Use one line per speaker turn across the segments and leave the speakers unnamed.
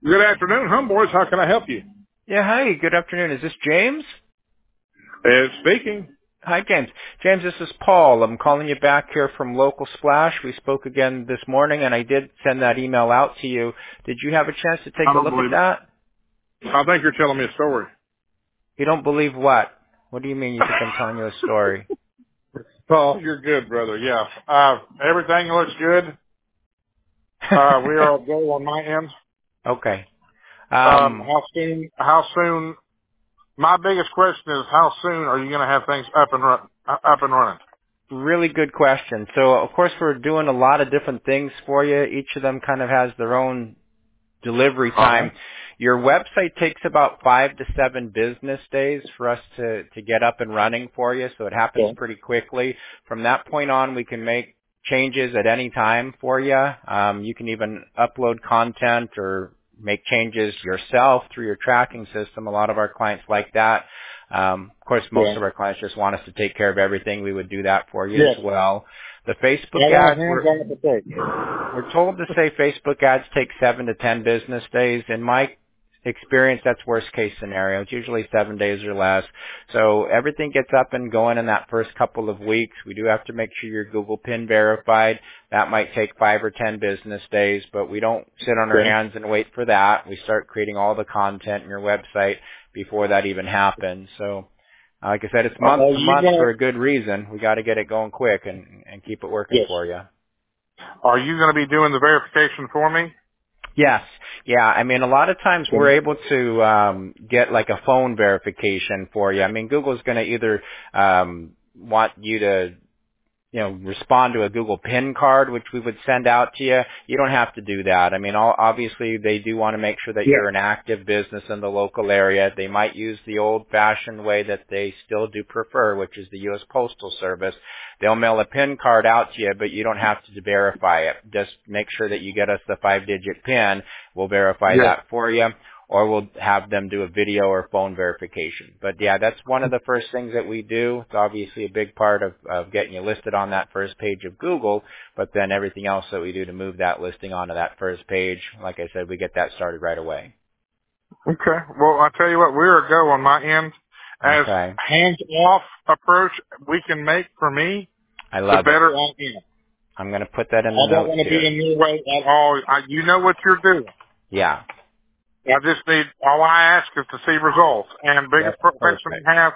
Good afternoon, homeboys. How can I help you?
Yeah, hi. Good afternoon. Is this James?
Speaking.
Hi, James. James, this is Paul. I'm calling you back here from Local Splash. We spoke again this morning, and I did send that email out to you. Did you have a chance to
I
take a
don't
look at
believe it.
that?
I think you're telling me a story.
You don't believe what? What do you mean you think I'm telling you a story?
Paul, you're good, brother. Yeah. Everything looks good. We are all go on my end.
Okay.
How soon, my biggest question is how soon are you going to have things up and running?
Really good question. So, of course, we're doing a lot of different things for you. Each of them kind of has their own delivery
Uh-huh.
time. Your website takes about 5 to 7 business days for us to get up and running for you, so it happens
Yeah.
pretty quickly. From that point on, we can make changes at any time for you. You can even upload content or make changes yourself through your tracking system. A lot of our clients like that. Of course, most
Yeah.
of our clients just want us to take care of everything. We would do that for you
Yes.
as well. The Facebook
I want
ads,
hands on the take.
we're told to say Facebook ads take 7 to 10 business days. In my experience, that's worst case scenario. It's usually 7 days or less. So everything gets up and going in that first couple of weeks. We do have to make sure you're Google PIN verified. That might take 5 or 10 business days, but we don't sit on our
Okay.
hands and wait for that. We start creating all the content in your website before that even happens. So like I said, it's month
Are
to
you
month
going
for
to,
a good reason. We got to get it going quick and keep it working
yes.
for you.
Are you going to be doing the verification for me?
Yes. Yeah. I mean, a lot of times we're
Okay.
able to get like a phone verification for you. I mean, Google's going to either want you to respond to a Google PIN card, which we would send out to you. You don't have to do that. I mean, obviously they do want to make sure that
Yes.
you're an active business in the local area. They might use the old-fashioned way that they still do prefer, which is the U.S. Postal Service. They'll mail a PIN card out to you, but you don't have to verify it. Just make sure that you get us the 5-digit PIN. We'll verify
Yes.
that for you, or we'll have them do a video or phone verification. But yeah, that's one of the first things that we do. It's obviously a big part of getting you listed on that first page of Google, but then everything else that we do to move that listing onto that first page, like I said, we get that started right away.
Okay. Well, I tell you what, we're a go on my end. As
Okay.
hands-off approach we can make for me,
I
the
love it.
better I am.
I'm going to put that in the
I don't
notes
want to be
here.
in your way at all. You know what you're doing.
Yeah.
I just need, all I ask is to see results. And biggest
That's
question
perfect.
I have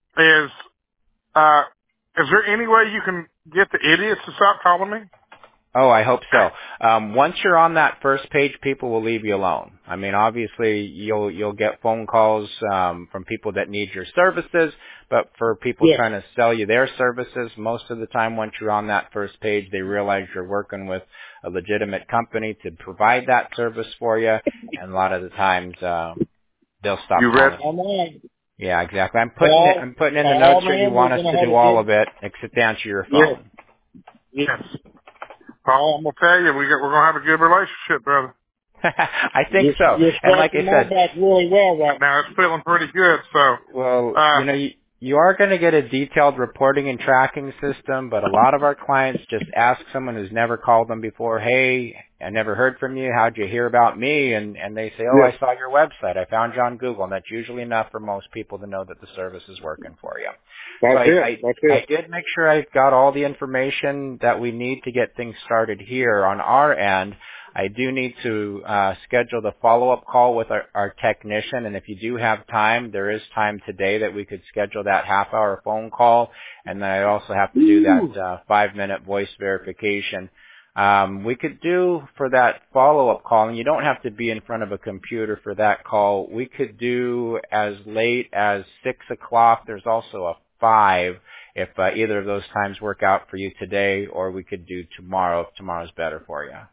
uh, is there any way you can get the idiots to stop calling me?
Oh, I hope so. Once you're on that first page, people will leave you alone. I mean, obviously, you'll get phone calls from people that need your services, but for people
Yes.
trying to sell you their services, most of the time, once you're on that first page, they realize you're working with a legitimate company to provide that service for you, and a lot of the times they'll stop
You read
calling
my
you.
mind.
Yeah, exactly. I'm
Paul,
putting in the
Paul,
notes here. You
man, we're
want us
going to
to
have
do
a
all
good,
of it except answer your
yes,
phone.
yes. Paul, I'm going to tell you, we're going to have a good relationship, brother.
I think so.
You're
And like I
scratching my
said,
back really well right now. It's feeling pretty good. So,
well, you are going to get a detailed reporting and tracking system, but a lot of our clients just ask someone who's never called them before, hey, I never heard from you. How'd you hear about me? And they say, oh,
yes,
I saw your website. I found you on Google. And that's usually enough for most people to know that the service is working for you. So
that's it. That's
I
it.
did make sure I've got all the information that we need to get things started here on our end. I do need to schedule the follow-up call with our technician, and if you do have time, there is time today that we could schedule that half-hour phone call, and then I also have to do that 5-minute voice verification. We could do for that follow-up call, and you don't have to be in front of a computer for that call. We could do as late as 6 o'clock. There's also a 5 if either of those times work out for you today, or we could do tomorrow if tomorrow's better for you.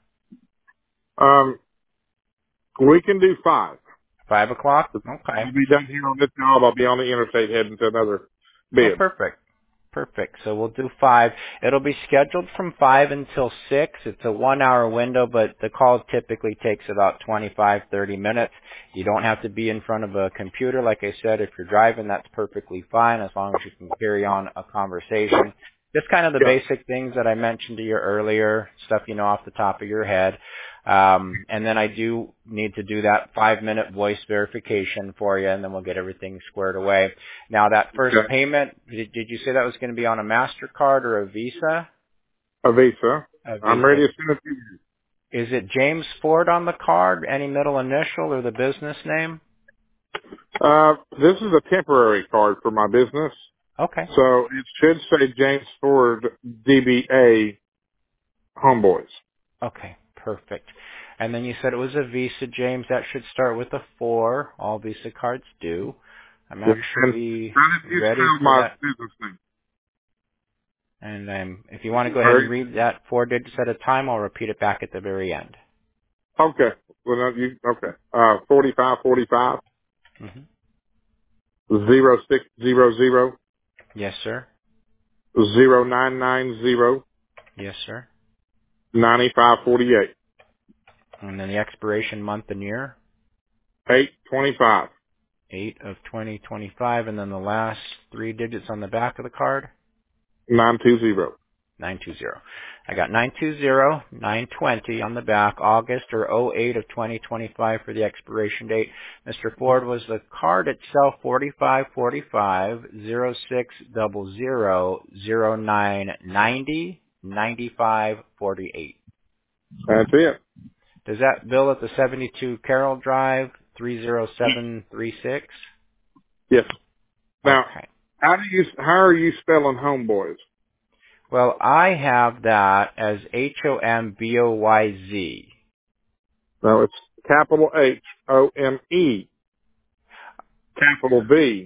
We can do 5.
5 o'clock? Okay.
I'll be done here on this job. I'll be on the interstate heading to another
Oh,
bid.
perfect. Perfect. So we'll do 5. It'll be scheduled from 5 until 6. It's a 1-hour window, but the call typically takes about 25-30 minutes. You don't have to be in front of a computer. Like I said, if you're driving, that's perfectly fine as long as you can carry on a conversation. Just kind of the
Yeah.
basic things that I mentioned to you earlier, stuff you know off the top of your head. And then I do need to do that 5-minute voice verification for you, and then we'll get everything squared away. Now, that first
Okay.
payment, did you say that was going to be on a MasterCard or a Visa?
A Visa.
A
I'm ready
Visa.
to send it to you.
Is it James Ford on the card, any middle initial, or the business name?
This is a temporary card for my business.
Okay.
So it should say James Ford DBA Homeboys.
Okay, perfect. And then you said it was a Visa, James. That should start with a 4. All Visa cards do. I'm
And
actually
how did you
ready
spell
for
my
that.
business name?
And if you want to go ahead and read that 4 digits at a time, I'll repeat it back at the very end.
Okay. Well, no, okay. 4545
Hmm
0600
Yes, sir.
0990
Yes, sir.
9548
And then the expiration month and year,
825
8 of 2025. And then the last 3 digits on the back of the card.
920.
920. I got 920, 920 on the back, August or '08 of 2025 for the expiration date. Mr. Ford, was the card itself 4545 0600 0990 9548?
That's it.
Does that bill at the 72 Carroll Drive 30736?
Yes. Now,
Okay.
how are you spelling Homeboys?
Well, I have that as HOMBOYZ.
No, it's capital HOME, capital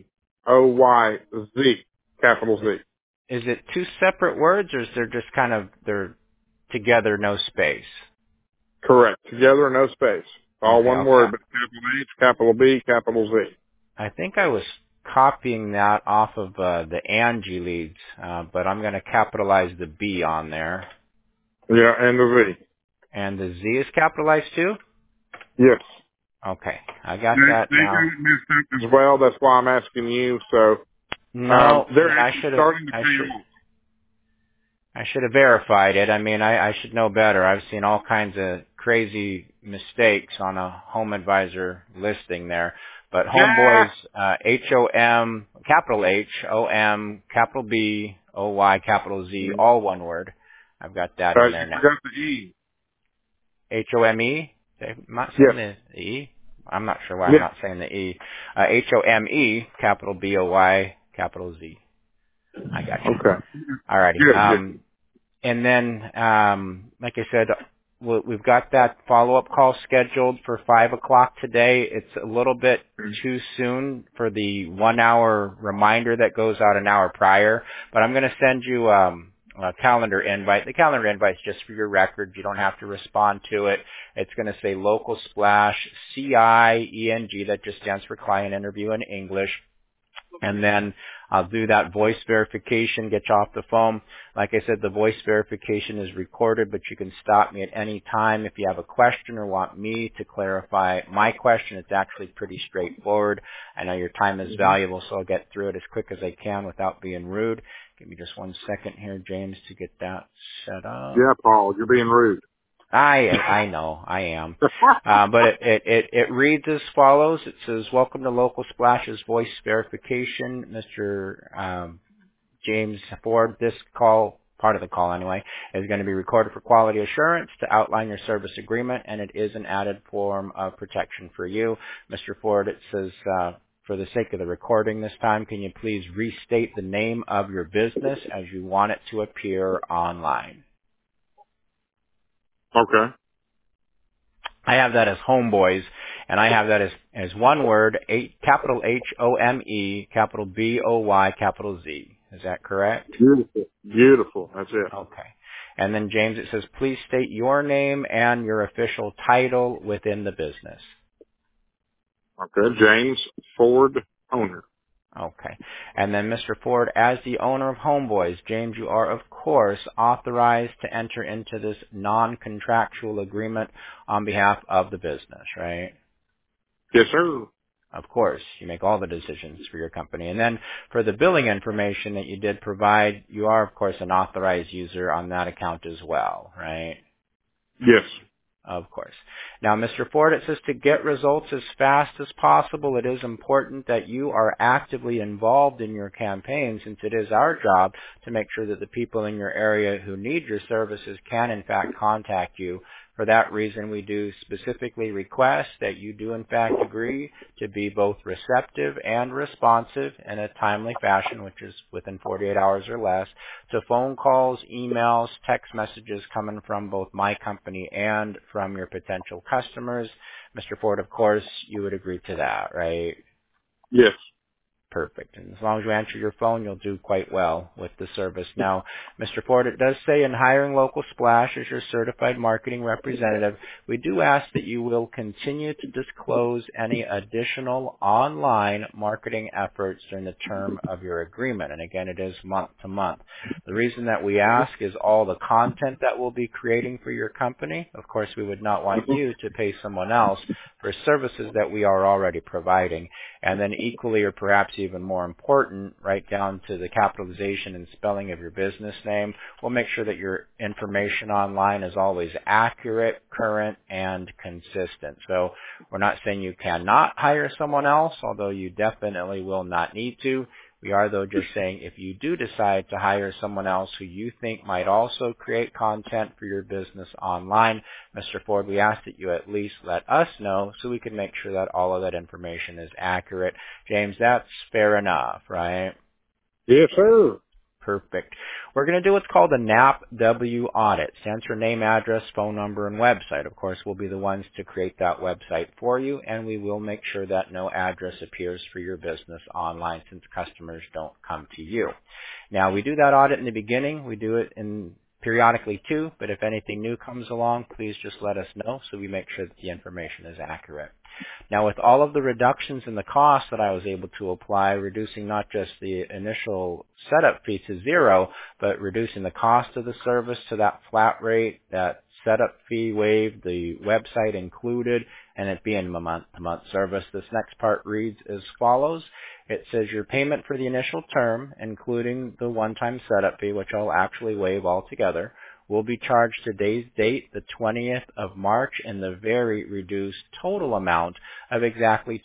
BOYZ, capital Z.
Is it two separate words, or is there just kind of they're together, no space?
Correct. Together, no space. All
Okay,
one word, but capital H, capital B, capital Z.
I think I was copying that off of the Angie leads, but I'm going to capitalize the B on there,
Yeah, and the Z.
and the Z is capitalized too.
Yes.
Okay, I got that
They got
now.
it messed up as well. That's why I'm asking you. So
No,
they're
I
actually
should have.
starting to pay off.
I should have verified it. I mean, I should know better. I've seen all kinds of crazy mistakes on a Home Advisor listing there. But
Yeah.
Homeboys, H-O-M, capital H-O-M, capital B-O-Y, capital Z, all one word. I've got that in
You
there now.
forgot the E.
H-O-M-E? I'm not saying
Yes.
the E. I'm not sure why I'm
Yes.
not saying the E. H-O-M-E, capital B-O-Y, capital Z. I got you.
Okay.
Alrighty.
Good. Good.
And then, like I said, we've got that follow-up call scheduled for 5 o'clock today. It's a little bit too soon for the 1-hour reminder that goes out an hour prior, but I'm going to send you a calendar invite. The calendar invite's just for your record. You don't have to respond to it. It's going to say Local Splash CIENG. That just stands for Client Interview in English. And then I'll do that voice verification, get you off the phone. Like I said, the voice verification is recorded, but you can stop me at any time if you have a question or want me to clarify my question. It's actually pretty straightforward. I know your time is valuable, so I'll get through it as quick as I can without being rude. Give me just 1 second here, James, to get that set up.
Yeah, Paul, you're being rude.
I know, I am. But it reads as follows. It says, "Welcome to Local Splash's voice verification, Mr. James Ford. This call, part of the call anyway, is going to be recorded for quality assurance to outline your service agreement, and it is an added form of protection for you. Mr. Ford," it says, "for the sake of the recording this time, can you please restate the name of your business as you want it to appear online?"
Okay.
I have that as Homeboys, and I have that as one word, capital H-O-M-E, capital B-O-Y, capital Z. Is that correct?
Beautiful. Beautiful. That's it.
Okay. And then, James, it says, "Please state your name and your official title within the business."
Okay. James Ford, owner.
Okay. And then, Mr. Ford, as the owner of Homeboys, James, you are, of course, authorized to enter into this non-contractual agreement on behalf of the business, right?
Yes, sir.
Of course, you make all the decisions for your company. And then for the billing information that you did provide, you are, of course, an authorized user on that account as well, right?
Yes.
Of course. Now, Mr. Ford, it says to get results as fast as possible, it is important that you are actively involved in your campaign, since it is our job to make sure that the people in your area who need your services can, in fact, contact you. For that reason, we do specifically request that you do, in fact, agree to be both receptive and responsive in a timely fashion, which is within 48 hours or less, to phone calls, emails, text messages coming from both my company and from your potential customers. Mr. Ford, of course, you would agree to that, right?
Yes.
Perfect. And as long as you answer your phone, you'll do quite well with the service. Now, Mr. Ford, it does say in hiring Local Splash as your certified marketing representative, we do ask that you will continue to disclose any additional online marketing efforts during the term of your agreement. And again, it is month to month. The reason that we ask is all the content that we'll be creating for your company. Of course, we would not want you to pay someone else for services that we are already providing. And then equally, or perhaps even more important, right down to the capitalization and spelling of your business name, we'll make sure that your information online is always accurate, current, and consistent. So we're not saying you cannot hire someone else, although you definitely will not need to. We are, though, just saying if you do decide to hire someone else who you think might also create content for your business online, Mr. Ford, we ask that you at least let us know so we can make sure that all of that information is accurate. James, that's fair enough, right?
Yes, sir.
Perfect. We're going to do what's called a NAPW audit. Stands for name, address, phone number, and website. Of course, we'll be the ones to create that website for you, and we will make sure that no address appears for your business online since customers don't come to you. Now, we do that audit in the beginning. We do it periodically too, but if anything new comes along, please just let us know so we make sure that the information is accurate. Now, with all of the reductions in the cost that I was able to apply, reducing not just the initial setup fee to zero, but reducing the cost of the service to that flat rate, that setup fee waived, the website included, and it being a month-to-month service, this next part reads as follows. It says your payment for the initial term, including the one-time setup fee, which I'll actually waive altogether, will be charged today's date, the 20th of March, in the very reduced total amount of exactly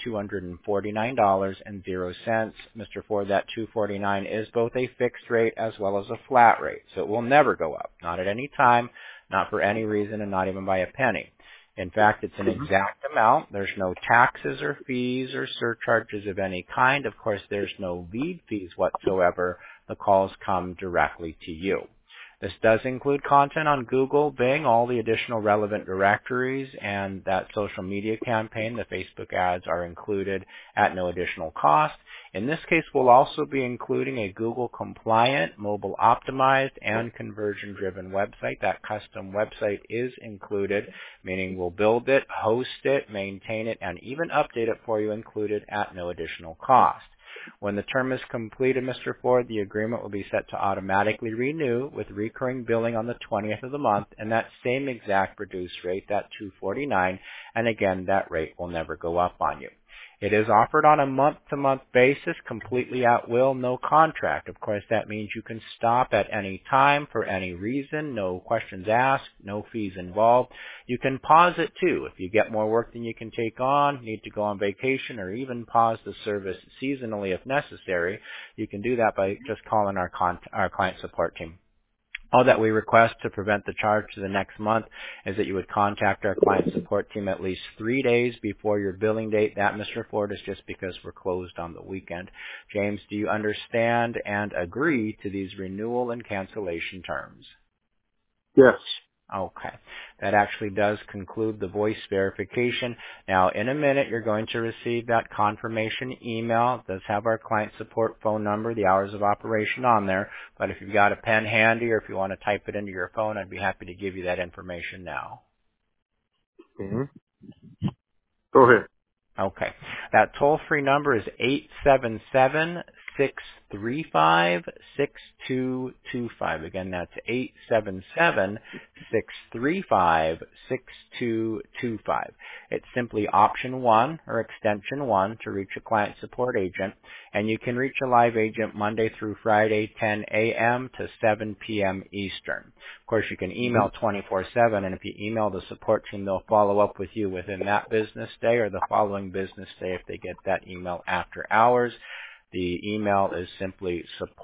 $249.00. Mr. Ford, that $249 is both a fixed rate as well as a flat rate, so it will never go up, not at any time, not for any reason, and not even by a penny. In fact, it's an exact amount. There's no taxes or fees or surcharges of any kind. Of course, there's no lead fees whatsoever. The calls come directly to you. This does include content on Google, Bing, all the additional relevant directories, and that social media campaign, the Facebook ads, are included at no additional cost. In this case, we'll also be including a Google-compliant, mobile-optimized, and conversion-driven website. That custom website is included, meaning we'll build it, host it, maintain it, and even update it for you, included at no additional cost. When the term is completed, Mr. Ford, the agreement will be set to automatically renew with recurring billing on the 20th of the month and that same exact reduced rate, that $249, and again, that rate will never go up on you. It is offered on a month-to-month basis, completely at will, no contract. Of course, that means you can stop at any time for any reason, no questions asked, no fees involved. You can pause it too. If you get more work than you can take on, need to go on vacation, or even pause the service seasonally if necessary, you can do that by just calling our client support team. All that we request to prevent the charge to the next month is that you would contact our client support team at least 3 days before your billing date. That, Mr. Ford, is just because we're closed on the weekend. James, do you understand and agree to these renewal and cancellation terms?
Yes.
Okay. That actually does conclude the voice verification. Now, in a minute, you're going to receive that confirmation email. It does have our client support phone number, the hours of operation on there. But if you've got a pen handy or if you want to type it into your phone, I'd be happy to give you that information now.
Mm-hmm. Go ahead.
Okay. That toll-free number is 877-635-6225. Again, that's 866-356-6225. It's simply option 1 or extension 1 to reach a client support agent, and you can reach a live agent Monday through Friday, 10 a.m. to 7 p.m. Eastern. Of course, you can email 24/7, and if you email the support team, they'll follow up with you within that business day or the following business day if they get that email after hours. The email is simply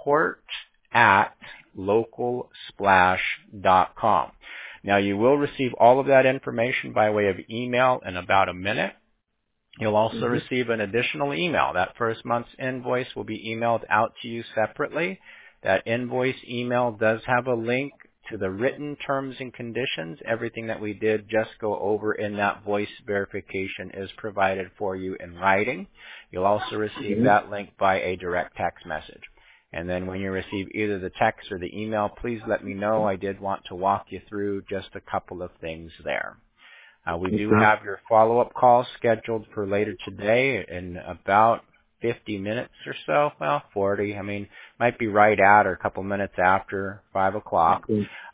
support@localsplash.com. Now, you will receive all of that information by way of email in about a minute. You'll also receive an additional email. That first month's invoice will be emailed out to you separately. That invoice email does have a link to the written terms and conditions. Everything that we did just go over in that voice verification is provided for you in writing. You'll also receive that link by a direct text message. And then when you receive either the text or the email, please let me know. I did want to walk you through just a couple of things there. We do have your follow-up call scheduled for later today in about 50 minutes or so. Well, 40. I mean, might be right at or a couple minutes after 5 o'clock.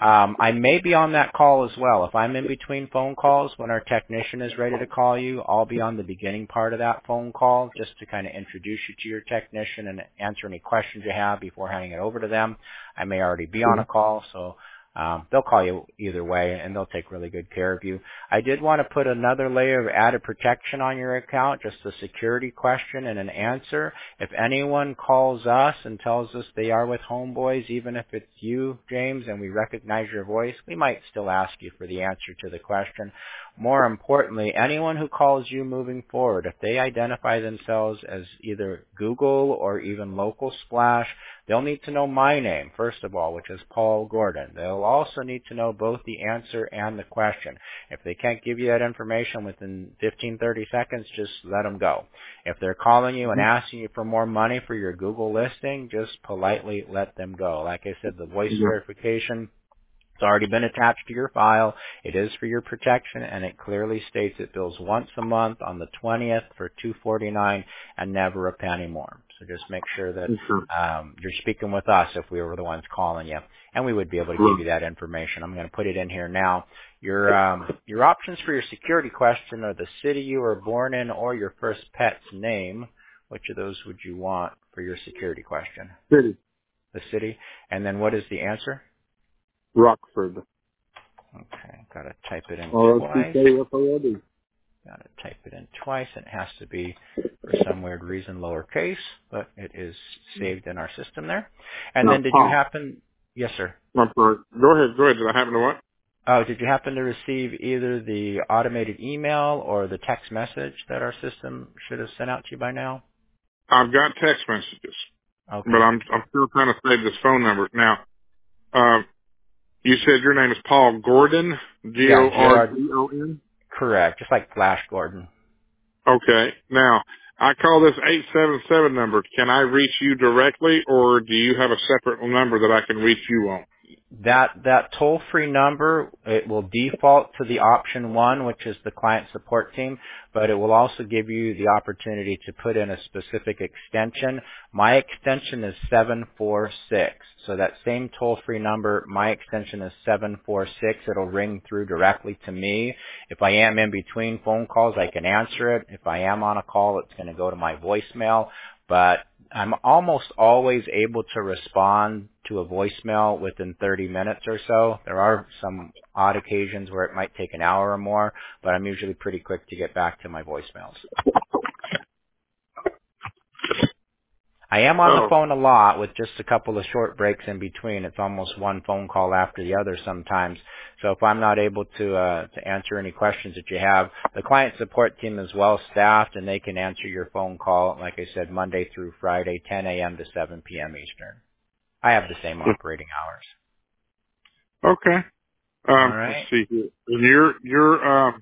I may be on that call as well. If I'm in between phone calls when our technician is ready to call you, I'll be on the beginning part of that phone call just to kind of introduce you to your technician and answer any questions you have before handing it over to them. I may already be on a call, so they'll call you either way, and they'll take really good care of you. I did want to put another layer of added protection on your account, just a security question and an answer. If anyone calls us and tells us they are with Homeboys, even if it's you, James, and we recognize your voice, we might still ask you for the answer to the question. More importantly, anyone who calls you moving forward, if they identify themselves as either Google or even Local Splash, they'll need to know my name, first of all, which is Paul Gordon. They'll also need to know both the answer and the question. If they can't give you that information within 15, 30 seconds, just let them go. If they're calling you and asking you for more money for your Google listing, just politely let them go. Like I said, the voice verification, it's already been attached to your file. It is for your protection, and it clearly states it bills once a month on the 20th for $249 and never a penny more. So just make sure that you're speaking with us if we were the ones calling you, and we would be able to give you that information. I'm going to put it in here now. Your options for your security question are the city you were born in or your first pet's name. Which of those would you want for your security question?
City.
The city. And then what is the answer?
Rockford.
Okay, gotta type it in twice. Gotta type it in twice, and it has to be, for some weird reason, lowercase, but it is saved in our system there. And then did you happen... Yes, sir.
I'm sorry. Go ahead. Did I happen to what?
Oh, did you happen to receive either the automated email or the text message that our system should have sent out to you by now?
I've got text messages.
Okay.
But I'm still trying to save this phone number. Now, you said your name is Paul Gordon, Gordon?
Correct, just like Flash Gordon.
Okay. Now, I call this 877 number. Can I reach you directly, or do you have a separate number that I can reach you on?
That toll-free number, it will default to the option 1, which is the client support team, but it will also give you the opportunity to put in a specific extension. My extension is 746. So that same toll-free number, my extension is 746. It'll ring through directly to me. If I am in between phone calls, I can answer it. If I am on a call, it's going to go to my voicemail. But I'm almost always able to respond to a voicemail within 30 minutes or so. There are some odd occasions where it might take an hour or more, but I'm usually pretty quick to get back to my voicemails. I am on the phone a lot with just a couple of short breaks in between. It's almost one phone call after the other sometimes. So if I'm not able to answer any questions that you have, the client support team is well staffed and they can answer your phone call, like I said, Monday through Friday, 10 a.m. to 7 p.m. Eastern. I have the same operating hours.
Okay.
All right.
Let's see here. You're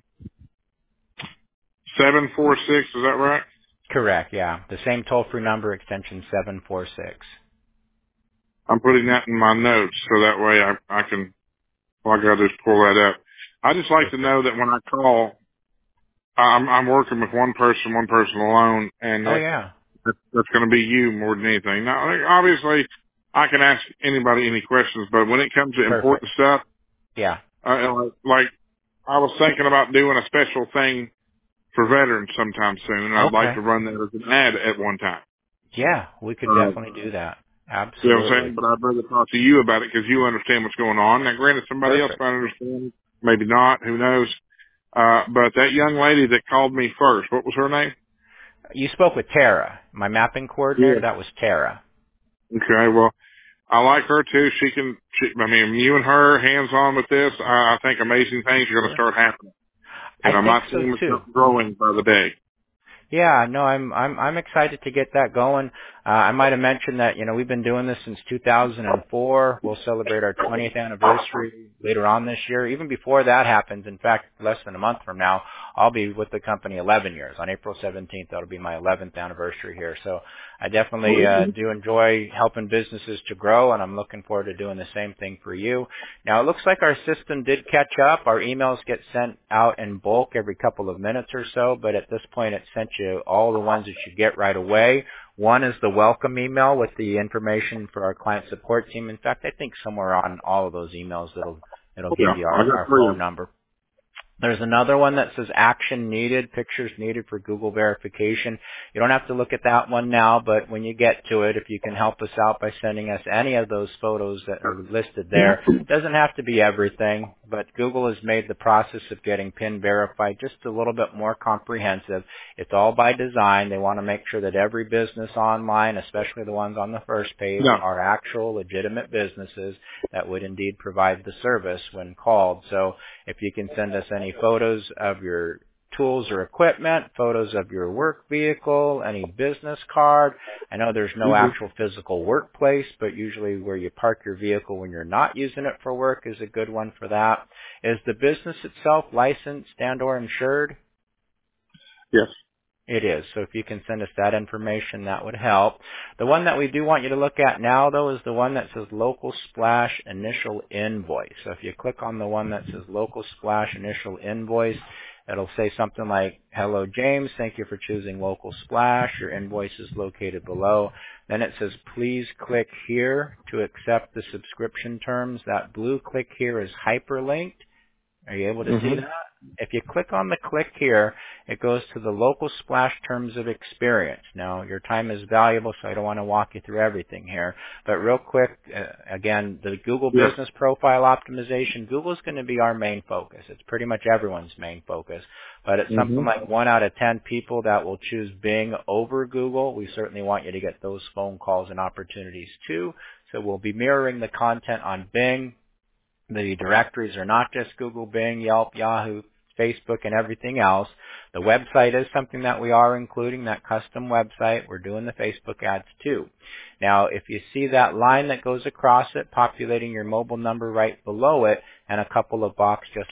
746, is that right?
Correct, yeah. The same toll-free number, extension 746.
I'm putting that in my notes so that way I can, all I gotta do is pull that up. I just like to know that when I call, I'm working with one person alone, and that's going to be you more than anything. Now, obviously, I can ask anybody any questions, but when it comes to important stuff, Like I was thinking about doing a special thing for veterans sometime soon, and I'd like
Okay.
to run that as an ad at one time.
Yeah, we could
Uh,
definitely do that.
you know what I'm saying?
Absolutely.
But I'd rather talk to you about it because you understand what's going on. Now, granted, somebody else
Perfect.
might understand, maybe not, who knows. But that young lady that called me first, what was her name?
You spoke with Tara, my mapping coordinator.
Yeah.
That was Tara.
Okay, well, I like her too. I mean, you and her hands on with this. I think amazing things are going to
Sure.
start happening.
I
And my
think so
team is
too.
growing by the day.
Yeah, no, I'm excited to get that going. I might have mentioned that, we've been doing this since 2004. We'll celebrate our 20th anniversary later on this year. Even before that happens, in fact, less than a month from now, I'll be with the company 11 years. On April 17th, that'll be my 11th anniversary here. So I definitely do enjoy helping businesses to grow, and I'm looking forward to doing the same thing for you. Now, it looks like our system did catch up. Our emails get sent out in bulk every couple of minutes or so, but at this point it sent you all the ones that you get right away. One is the welcome email with the information for our client support team. In fact, I think somewhere on all of those emails it'll give
Yeah,
you
I got
our
3 of
phone
them.
number. There's another one that says action needed, pictures needed for Google verification. You don't have to look at that one now, but when you get to it, if you can help us out by sending us any of those photos that are listed there, it doesn't have to be everything, but Google has made the process of getting PIN verified just a little bit more comprehensive. It's all by design. They want to make sure that every business online, especially the ones on the first page,
No.
are actual legitimate businesses that would indeed provide the service when called. So if you can send us any photos of your tools or equipment, photos of your work vehicle, any business card. I know there's no actual physical workplace, but usually where you park your vehicle when you're not using it for work is a good one for that. Is the business itself licensed and or insured?
Yes.
It is. So if you can send us that information, that would help. The one that we do want you to look at now, though, is the one that says Local Splash Initial Invoice. So if you click on the one that says Local Splash Initial Invoice, it'll say something like, "Hello, James. Thank you for choosing Local Splash. Your invoice is located below." Then it says, "Please click here to accept the subscription terms." That blue click here is hyperlinked. Are you able to see
Mm-hmm.
that? If you click on the click here, it goes to the Local Splash Terms of Experience. Now, your time is valuable, so I don't want to walk you through everything here. But real quick, again, the Google
Yes.
Business Profile Optimization, Google's going to be our main focus. It's pretty much everyone's main focus. But it's
Mm-hmm.
something like 1 out of 10 people that will choose Bing over Google. We certainly want you to get those phone calls and opportunities too. So we'll be mirroring the content on Bing. The directories are not just Google, Bing, Yelp, Yahoo, Facebook, and everything else. The website is something that we are including, that custom website. We're doing the Facebook ads too. Now, if you see that line that goes across it, populating your mobile number right below it, and a couple of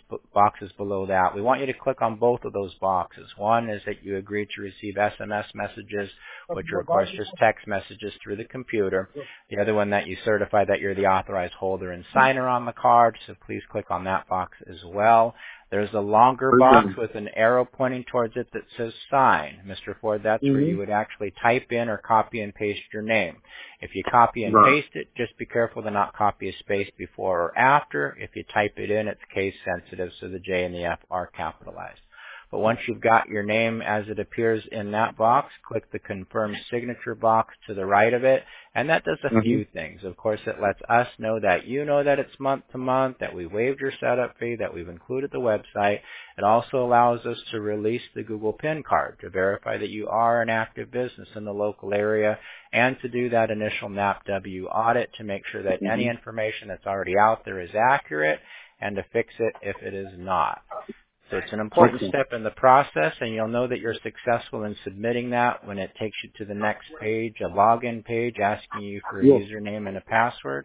boxes below that, we want you to click on both of those boxes. One is that you agree to receive SMS messages, which are, of course, just text messages through the computer. The other one that you certify that you're the authorized holder and signer on the card, so please click on that box as well. There's a longer box with an arrow pointing towards it that says sign. Mr. Ford, that's where
Mm-hmm.
you would actually type in or copy and paste your name. If you copy and
Right.
paste it, just be careful to not copy a space before or after. If you type it in, it's case sensitive, so the J and the F are capitalized. But once you've got your name as it appears in that box, click the confirm signature box to the right of it, and that does a
Mm-hmm.
few things. Of course, it lets us know that you know that it's month to month, that we waived your setup fee, that we've included the website. It also allows us to release the Google PIN card to verify that you are an active business in the local area, and to do that initial NAPW audit to make sure that any information that's already out there is accurate, and to fix it if it is not. So it's an important
Okay.
step in the process, and you'll know that you're successful in submitting that when it takes you to the next page, a login page asking you for a
Yes.
username and a password.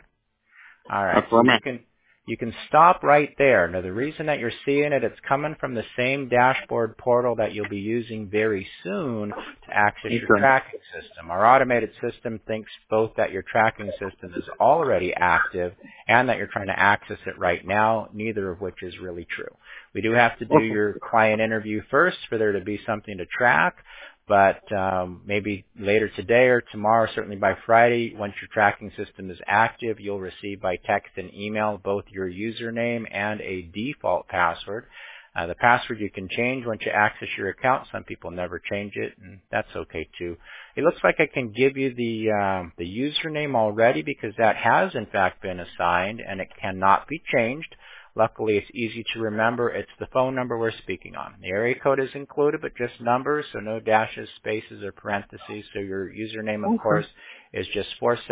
All right,
That's
so
where I'm at.
you can stop right there. Now, the reason that you're seeing it, it's coming from the same dashboard portal that you'll be using very soon to access your
Okay.
tracking system. Our automated system thinks both that your tracking system is already active and that you're trying to access it right now, neither of which is really true. We do have to do
Okay.
your client interview first for there to be something to track, But maybe later today or tomorrow, certainly by Friday, once your tracking system is active, you'll receive by text and email both your username and a default password. The password you can change once you access your account. Some people never change it, and that's okay too. It looks like I can give you the username already because that has in fact been assigned and it cannot be changed. Luckily, it's easy to remember. It's the phone number we're speaking on. The area code is included, but just numbers, so no dashes, spaces, or parentheses. So your username, of course, is just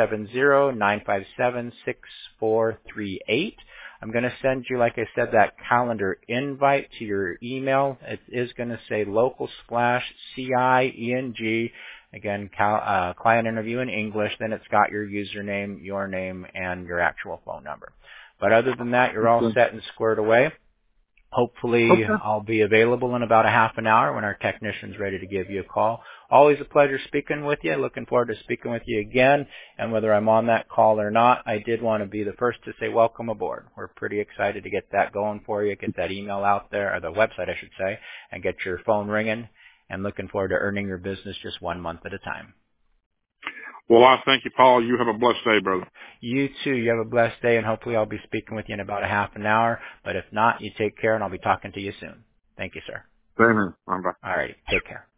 470-957-6438. I'm going to send you, like I said, that calendar invite to your email. It is going to say local/CIENG. Again, client interview in English. Then it's got your username, your name, and your actual phone number. But other than that, you're all set and squared away. Hopefully, I'll be available in about a half an hour when our technician's ready to give you a call. Always a pleasure speaking with you. Looking forward to speaking with you again. And whether I'm on that call or not, I did want to be the first to say welcome aboard. We're pretty excited to get that going for you, get that email out there, or the website, I should say, and get your phone ringing. And looking forward to earning your business just 1 month at a time.
Well, I thank you, Paul. You have a blessed day, brother.
You too. You have a blessed day, and hopefully I'll be speaking with you in about a half an hour. But if not, you take care, and I'll be talking to you soon. Thank you, sir.
Same here. Bye.
All right. Take care.